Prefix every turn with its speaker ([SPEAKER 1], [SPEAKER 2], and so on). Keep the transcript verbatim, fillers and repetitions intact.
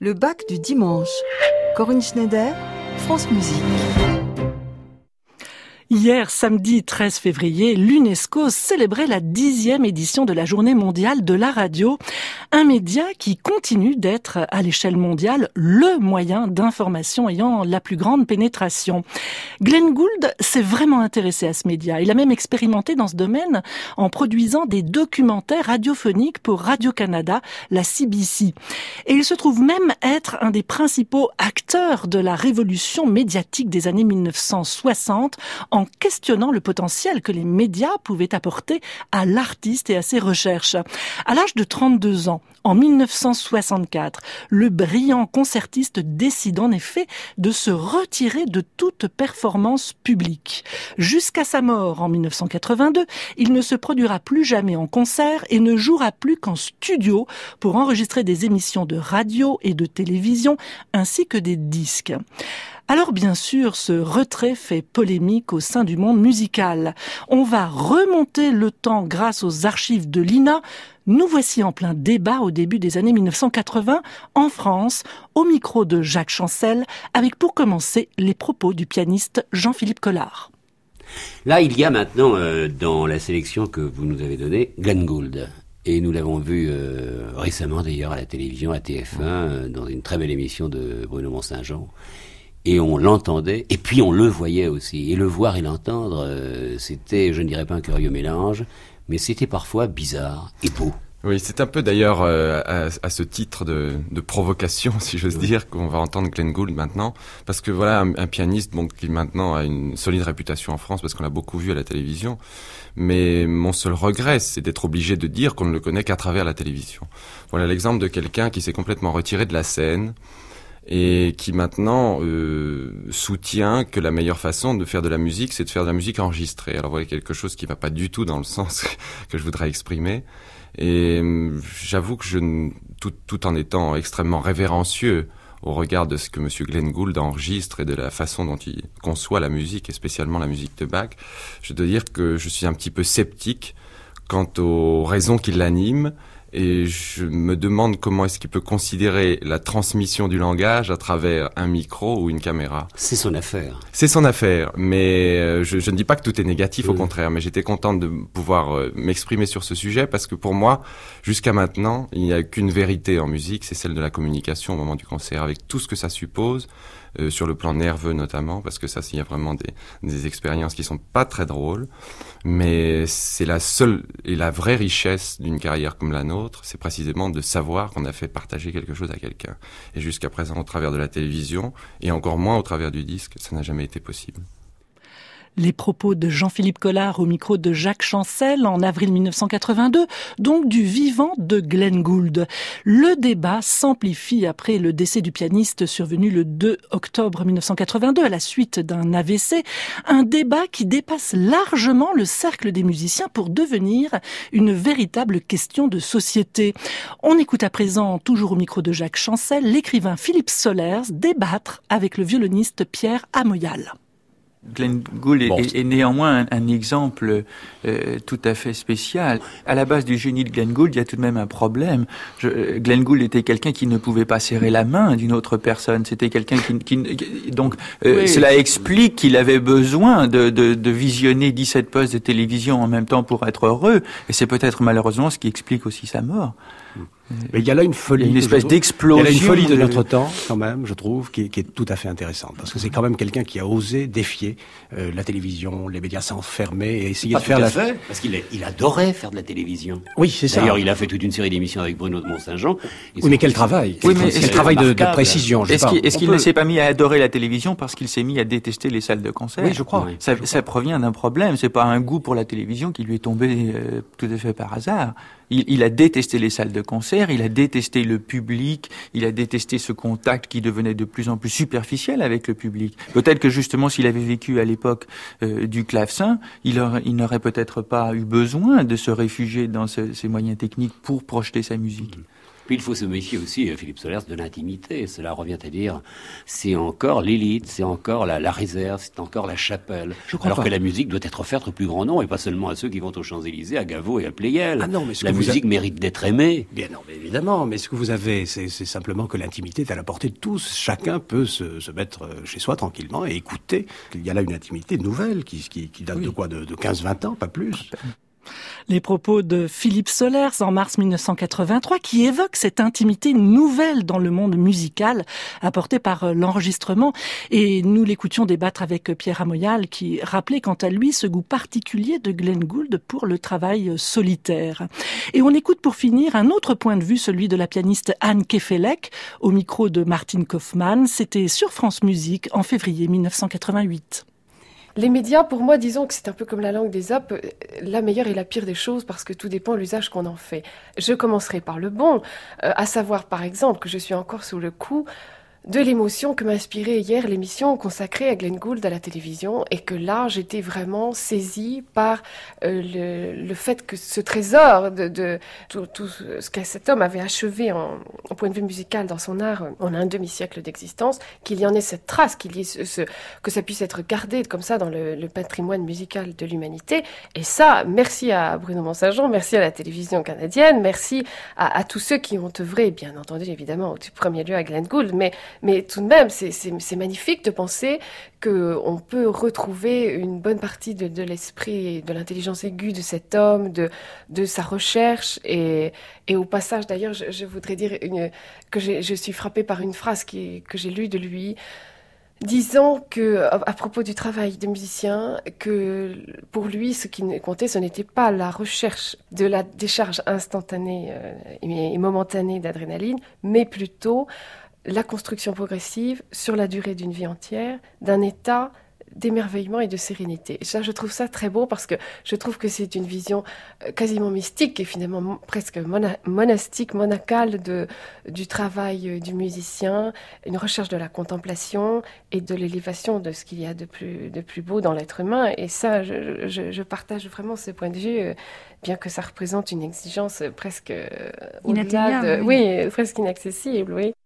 [SPEAKER 1] Le bac du dimanche. Corinne Schneider, France Musique.
[SPEAKER 2] Hier, samedi treize février, l'UNESCO célébrait la dixième édition de la Journée mondiale de la radio, un média qui continue d'être à l'échelle mondiale le moyen d'information ayant la plus grande pénétration. Glenn Gould s'est vraiment intéressé à ce média. Il a même expérimenté dans ce domaine en produisant des documentaires radiophoniques pour Radio-Canada, la C B C. Et il se trouve même être un des principaux acteurs de la révolution médiatique des années mille neuf cent soixante en questionnant le potentiel que les médias pouvaient apporter à l'artiste et à ses recherches. À l'âge de trente-deux ans, en mille neuf cent soixante-quatre, le brillant concertiste décide en effet de se retirer de toute performance publique. Jusqu'à sa mort en mille neuf cent quatre-vingt-deux, il ne se produira plus jamais en concert et ne jouera plus qu'en studio pour enregistrer des émissions de radio et de télévision ainsi que des disques. Alors bien sûr, ce retrait fait polémique au sein du monde musical. On va remonter le temps grâce aux archives de l'I N A. Nous voici en plein débat au début des années mille neuf cent quatre-vingts en France, au micro de Jacques Chancel, avec pour commencer les propos du pianiste Jean-Philippe Collard.
[SPEAKER 3] Là, il y a maintenant, euh, dans la sélection que vous nous avez donnée, Glenn Gould. Et nous l'avons vu euh, récemment d'ailleurs à la télévision, à T F un, euh, dans une très belle émission de Bruno Mont-Saint-Jean. Et on l'entendait, et puis on le voyait aussi. Et le voir et l'entendre, euh, c'était, je ne dirais pas un curieux mélange, mais c'était parfois bizarre et beau.
[SPEAKER 4] Oui, c'est un peu d'ailleurs euh, à, à ce titre de, de provocation, si j'ose oui. dire, qu'on va entendre Glenn Gould maintenant, parce que voilà, un, un pianiste bon, qui maintenant a une solide réputation en France, parce qu'on l'a beaucoup vu à la télévision, mais mon seul regret, c'est d'être obligé de dire qu'on ne le connaît qu'à travers la télévision. Voilà l'exemple de quelqu'un qui s'est complètement retiré de la scène, et qui maintenant euh, soutient que la meilleure façon de faire de la musique, c'est de faire de la musique enregistrée. Alors voilà quelque chose qui va pas du tout dans le sens que je voudrais exprimer. Et euh, j'avoue que je, tout, tout en étant extrêmement révérencieux au regard de ce que Monsieur Glenn Gould enregistre et de la façon dont il conçoit la musique, et spécialement la musique de Bach, je dois dire que je suis un petit peu sceptique quant aux raisons qui l'animent. Et je me demande comment est-ce qu'il peut considérer la transmission du langage à travers un micro ou une caméra.
[SPEAKER 3] C'est son affaire. C'est
[SPEAKER 4] son affaire, mais je, je ne dis pas que tout est négatif, mmh. au contraire, mais j'étais contente de pouvoir euh, m'exprimer sur ce sujet parce que pour moi, jusqu'à maintenant, il n'y a qu'une vérité en musique, c'est celle de la communication au moment du concert, avec tout ce que ça suppose, euh, sur le plan nerveux notamment, parce que ça, il y a vraiment des, des expériences qui sont pas très drôles, mais c'est la seule et la vraie richesse d'une carrière comme la nôtre, c'est précisément de savoir qu'on a fait partager quelque chose à quelqu'un. Et jusqu'à présent, au travers de la télévision, et encore moins au travers du disque, ça n'a jamais été possible.
[SPEAKER 2] Les propos de Jean-Philippe Collard au micro de Jacques Chancel en avril mille neuf cent quatre-vingt-deux, donc du vivant de Glenn Gould. Le débat s'amplifie après le décès du pianiste survenu le deux octobre mille neuf cent quatre-vingt-deux à la suite d'un A V C. Un débat qui dépasse largement le cercle des musiciens pour devenir une véritable question de société. On écoute à présent, toujours au micro de Jacques Chancel, l'écrivain Philippe Solers débattre avec le violoniste Pierre Amoyal.
[SPEAKER 5] Glenn Gould est, bon. est, est néanmoins un, un exemple euh, tout à fait spécial. À la base du génie de Glenn Gould, il y a tout de même un problème. Je, Glenn Gould était quelqu'un qui ne pouvait pas serrer la main d'une autre personne. C'était quelqu'un qui, qui, qui donc euh, oui. Cela explique qu'il avait besoin de, de, de visionner dix-sept postes de télévision en même temps pour être heureux. Et c'est peut-être malheureusement ce qui explique aussi sa mort.
[SPEAKER 6] Mais il y a là une folie,
[SPEAKER 5] une espèce d'explosion.
[SPEAKER 6] Il y a là une folie de notre temps, quand même, je trouve, qui est, qui est tout à fait intéressante, parce que c'est quand même quelqu'un qui a osé défier euh, la télévision, les médias, s'enfermer et essayer
[SPEAKER 3] pas
[SPEAKER 6] de faire
[SPEAKER 3] tout à
[SPEAKER 6] la.
[SPEAKER 3] Fait, parce qu'il a, il adorait faire de la télévision.
[SPEAKER 6] Oui, c'est ça.
[SPEAKER 3] D'ailleurs, il a fait toute une série d'émissions avec Bruno de Mont-Saint-Jean.
[SPEAKER 6] Oui, mais quel travail
[SPEAKER 5] Oui, mais
[SPEAKER 6] quel travail de, de précision.
[SPEAKER 5] Est-ce qu'il, est-ce qu'il peut... ne s'est pas mis à adorer la télévision parce qu'il s'est mis à détester les salles de concert?
[SPEAKER 6] Oui, je crois. Oui,
[SPEAKER 5] ça,
[SPEAKER 6] je
[SPEAKER 5] ça
[SPEAKER 6] crois.
[SPEAKER 5] provient d'un problème. C'est pas un goût pour la télévision qui lui est tombé euh, tout à fait par hasard. Il, il a détesté les salles de concert, il a détesté le public, il a détesté ce contact qui devenait de plus en plus superficiel avec le public. Peut-être que justement, s'il avait vécu à l'époque euh, du clavecin, il, aurait, il n'aurait peut-être pas eu besoin de se réfugier dans ce, ces moyens techniques pour projeter sa musique.
[SPEAKER 3] Puis il faut se méfier aussi, Philippe Solers, de l'intimité. Cela revient à dire, c'est encore l'élite, c'est encore la, la réserve, c'est encore la chapelle. Alors pas. que la musique doit être offerte au plus grand nombre et pas seulement à ceux qui vont aux Champs-Élysées, à Gaveau et à Pleyel.
[SPEAKER 6] Ah non, mais ce
[SPEAKER 3] la
[SPEAKER 6] que
[SPEAKER 3] musique
[SPEAKER 6] vous a...
[SPEAKER 3] mérite d'être aimée.
[SPEAKER 6] Bien non, mais évidemment. Mais ce que vous avez, c'est, c'est simplement que l'intimité est à la portée de tous. Chacun peut se, se mettre chez soi tranquillement et écouter. Il y a là une intimité nouvelle qui, qui, qui date oui. de quoi, de, de quinze vingt ans, pas plus.
[SPEAKER 2] Les propos de Philippe Solers en mars mille neuf cent quatre-vingt-trois qui évoquent cette intimité nouvelle dans le monde musical apportée par l'enregistrement. Et nous l'écoutions débattre avec Pierre Amoyal qui rappelait quant à lui ce goût particulier de Glenn Gould pour le travail solitaire. Et on écoute pour finir un autre point de vue, celui de la pianiste Anne Kefelec au micro de Martin Kaufmann. C'était sur France Musique en février mille neuf cent quatre-vingt-huit.
[SPEAKER 7] Les médias, pour moi, disons que c'est un peu comme la langue des apes, la meilleure et la pire des choses, parce que tout dépend de l'usage qu'on en fait. Je commencerai par le bon, euh, à savoir, par exemple, que je suis encore sous le coup de l'émotion que m'a inspirée hier l'émission consacrée à Glenn Gould à la télévision, et que là, j'étais vraiment saisie par euh, le, le fait que ce trésor de, de tout, tout ce que cet homme avait achevé en, en point de vue musical dans son art en un demi-siècle d'existence, qu'il y en ait cette trace, qu'il y ait ce, ce, que ça puisse être gardé comme ça dans le, le patrimoine musical de l'humanité. Et ça, merci à Bruno Mont-Saint-Jean, merci à la télévision canadienne, merci à, à tous ceux qui ont œuvré, bien entendu, évidemment, au premier lieu à Glenn Gould, mais Mais tout de même, c'est, c'est, c'est magnifique de penser qu'on peut retrouver une bonne partie de, de l'esprit et de l'intelligence aiguë de cet homme, de, de sa recherche. Et, et au passage, d'ailleurs, je, je voudrais dire une, que j'ai, je suis frappée par une phrase qui, que j'ai lue de lui, disant que, à propos du travail de musicien, que pour lui, ce qui comptait, ce n'était pas la recherche de la décharge instantanée euh, et momentanée d'adrénaline, mais plutôt la construction progressive sur la durée d'une vie entière d'un état d'émerveillement et de sérénité. Et ça, je trouve ça très beau parce que je trouve que c'est une vision quasiment mystique et finalement presque mona- monastique, monacale de, du travail du musicien, une recherche de la contemplation et de l'élévation de ce qu'il y a de plus, de plus beau dans l'être humain. Et ça, je, je, je partage vraiment ce point de vue, bien que ça représente une exigence presque au-delà de, oui, presque inaccessible, oui.